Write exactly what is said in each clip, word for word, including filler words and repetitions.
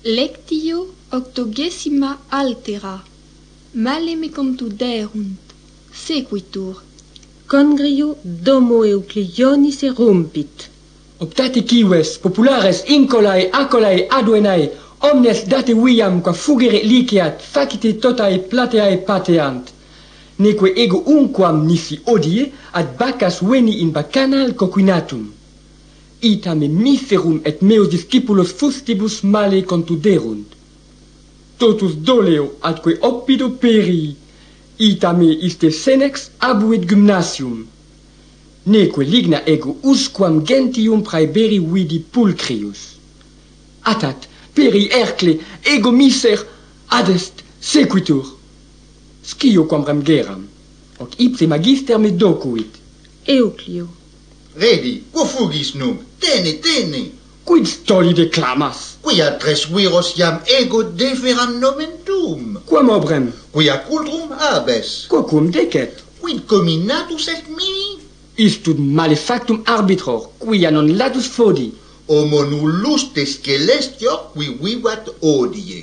Lectio octogesima altera. Male me contuderunt. Sequitur. Congrio domo Euclionis erumpit. Optate cives, populares, incolae, acolae, aduenae, omnes date viam qua fugere liceat, facite totae plateae pateant. Neque ego unquam nisi odie, ad baccas veni in bacchanal coquinatum. Itame miserum et meus discipulos fustibus male contuderunt. Totus doleo atque oppido perii, itame iste senex abuit gymnasium. Neque ligna ego usquam gentium praeberi vidi pulcrius. Atat, peri Hercle, ego miser, adest, sequitur. Scio quamrem geram, hoc ipse magister me docuit. Euclio. Redi, quo fugis nunc? Tene, tene. Quid stoli declamas? Quia tres viros iam ego deferam nomentum. Quam obrem? Quia cultrum habes. Quocum decet? Quid cominatus est mi? Istud malefactum arbitror, quia non latus fodi. Homo nullus te scelestior qui vivat odie.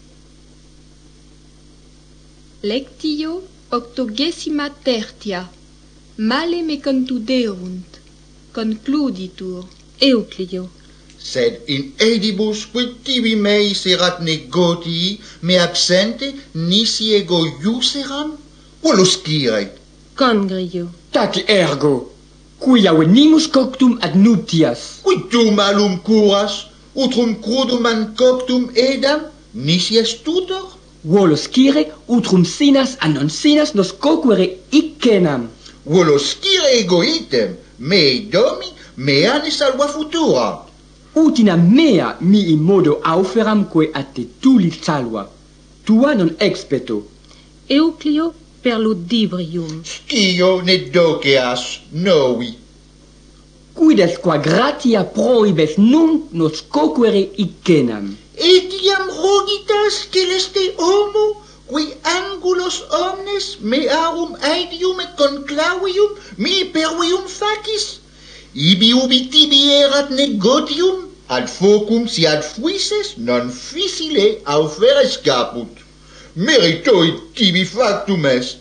Lectio octogesima tertia. Male me contuderunt. Concluditur. Euclio. Sed in edibus quid tibi mei serat negotii, me absente nisi ego iuseram? Volus scire. Congrio. Taci ergo, quia venimus coctum ad nuptias. Quid tu malum curas, utrum crudum an coctum edam, nisi est tutor? Volus scire utrum sinas a non sinas nos coquere icenam. Volus scire ego item, mei domi, mea ne salva futura. Utina mea mi in modo auferam quae a te tuli salva. Tua non expeto. Euclio per ludibrium. Scio ne doceas, novi. Quid qua gratia prohibes nunc nos coquere icenam. Etiam rogitas celeste homo, qui angulos omnes mearum aedium et conclavium mi pervium facis. Ibi ubi tibi erat negotium, ad focum si ad fuises non facile auferes caput. Meritoit tibi factum est.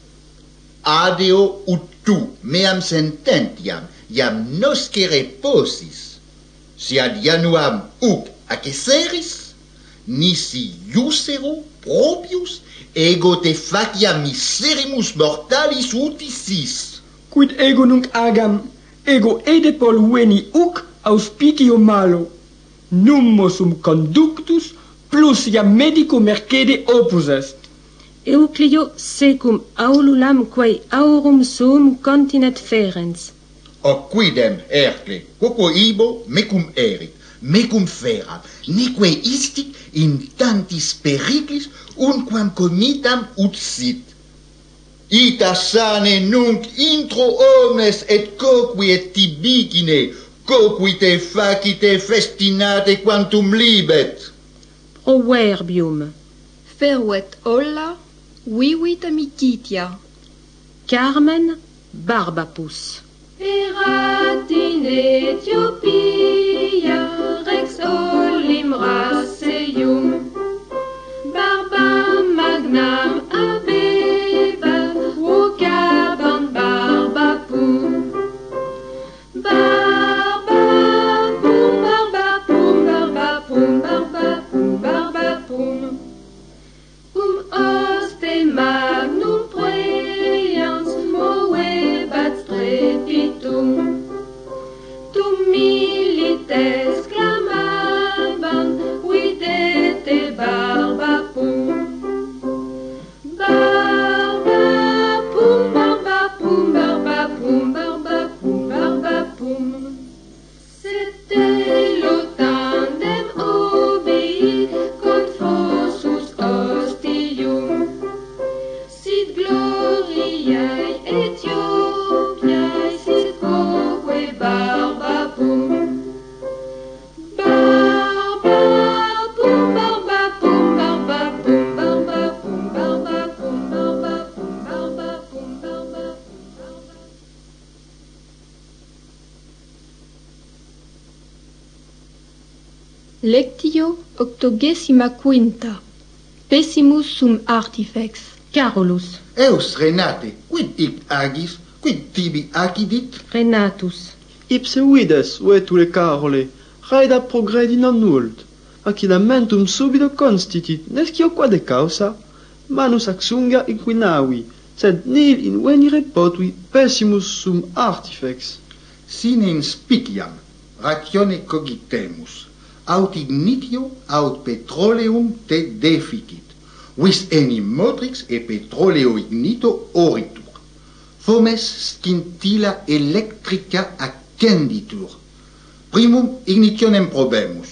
Adeo ut tu meam sententiam iam noscere posis, si ad januam uc acceseris, nisi iusero propius ego te faciam miserimus mortalis utisis. Quid ego nunc agam, ego edepol veni uc auspicio malo. Nummo sum conductus plus iam medico mercede opus est. Euclio secum aululam quae aurum sum continet ferens. O quidem, Hercle, quoquo ibo mecum erit, mecum feram, neque istit in tantis periclis unquam comitam ut sit. Ita sane nunc intro omnes et coqui et tibicine, coquite facite festinate quantum libet. Proverbium. Feruet olla, vivit amicitia. Carmen Barbapus. Erat in Ethiopia rex olim raceum, barba magnam abeba, vocabant barbapum. Barbapum, barbapum, barbapum, barbapum, barbapum. Um oste magnum preans movebat strepitum. Tum milites clamaban, videte barbapum. Barbapum, barbapum, barbapum, barbapum, barbapum. C'était le tandem obei confusus ostium. Sit gloriae Ethiopiae, sit quoque barbapum. Barbapum, barbapum, barbapum, barbapum, barbapum, barbapum, barbapum, barbapum. Lectio octogesima quinta. Pessimus sum artifex. Carolus. Eus Renate, quid ic agis, quid tibi accidit? Renatus. Ipse vides, vetule Carole, raeda progredi non nult, accidamentum subito constitit, nescio quade causa, manus axunga inquinavi, sed nil in venire potui pessimus sum artifex. Sine in spiciam, ratione cogitemus, aut ignitio, aut petroleum te deficit, vis enim motrix e petroleo ignito oritur. Fomes scintilla electrica accenditur. Primum ignitionem probemus.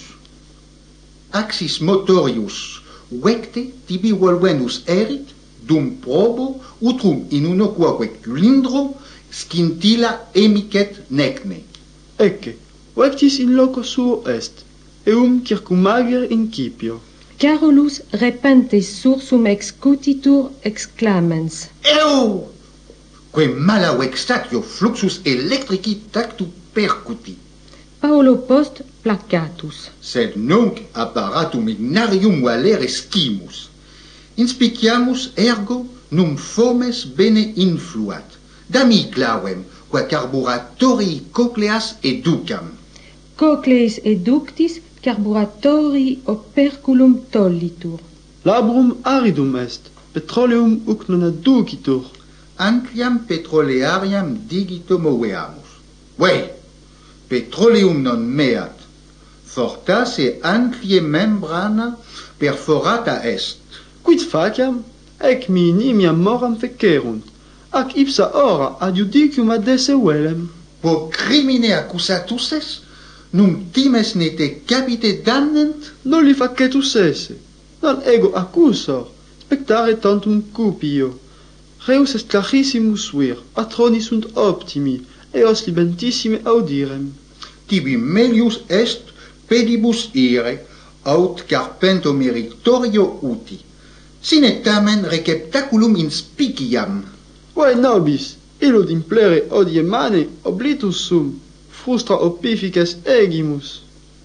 Axis motorius vecte tibi volvenus erit, dum probo, utrum in uno quoque cilindro, scintilla emicet necne. Ecce, vectis in loco suo est, eum circumager incipio. Carolus repente sursum excutitur exclamens. Eu! Que mala vextatio fluxus electrici tactu percuti. Paolo post placatus. Sed nunc apparatum ignarium valere scimus. Inspiciamus ergo num fomes bene influat. Dami clauem, qua carburatorii cocleas educam. Cocleis eductis carburatori operculum tollitur. Labrum aridum est, petroleum uc non adducitur. Ancliam petroleariam digito moveamus. Ue, petroleum non meat, fortasse anclie membrana perforata est. Quid faciam? Ec mi nimiam moram fecerunt, ac ipsa ora ad judicium adesse velem. Po crimine accusatus es, num times ne te capite damnent? Non li facetus esse, non ego accusor, spectare tantum cupio. Reus est clarissimus vir, patroni sunt optimi, eos libentissime audirem. Tibi melius est pedibus ire, aut carpento meritorio uti. Sine tamen receptaculum inspiciam. Vae nobis, illud implere odie mane oblitus sum, frustra opifices egimus.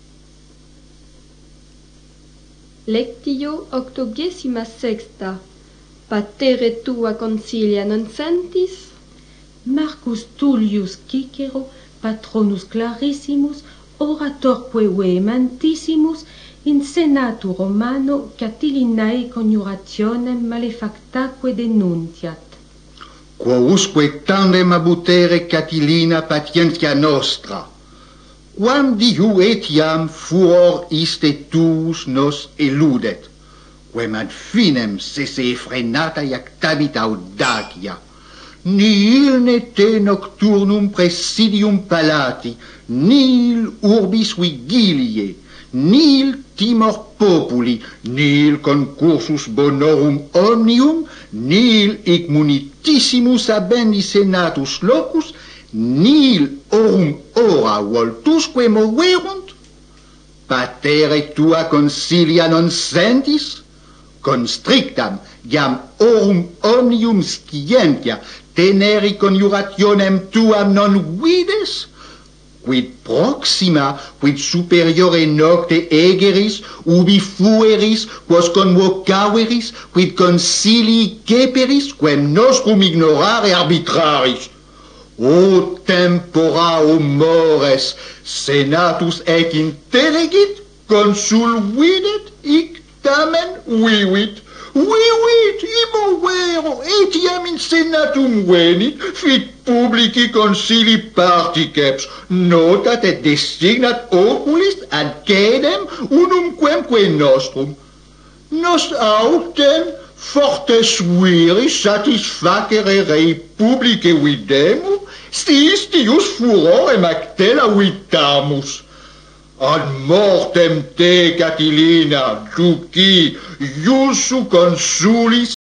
Lectio octogesima sexta. Patere tua consilia non sentis? Marcus Tullius Cicero, patronus clarissimus, oratorque vehementissimos, in senatu Romano Catilinae coniurationem malefactaque denuntiat. Quousque tandem abutere Catilina patientia nostra, quam diu etiam furor iste tuus nos eludet, quem ad finem sese frenata iactavit audacia, nihil ne te nocturnum presidium palati, nihil urbis vigilie, nihil timor populi, nihil concursus bonorum omnium, nihil hic munitissimus abendi senatus locus, nihil orum ora voltusque moverunt? Patere tua consilia non sentis? Constrictam, iam orum omnium scientia, teneri coniurationem tuam non vides? Quid proxima, quid superiore nocte egeris, ubi fueris, quos convocaveris, quid consilii ceperis, quem nostrum ignorare arbitraris. O tempora, o mores, senatus ec intellegit, consul videt, hic tamen vivit. Vivit, imo vero, etiam in senatum venit, fit publici consili particeps, notat et designat oculis ad cedem unum quemque nostrum. Nos autem fortes viris satisfacere rei publice videmu, stistius furorem actela vitamus. Ad mortem te, Catilina, duci, iussu consulis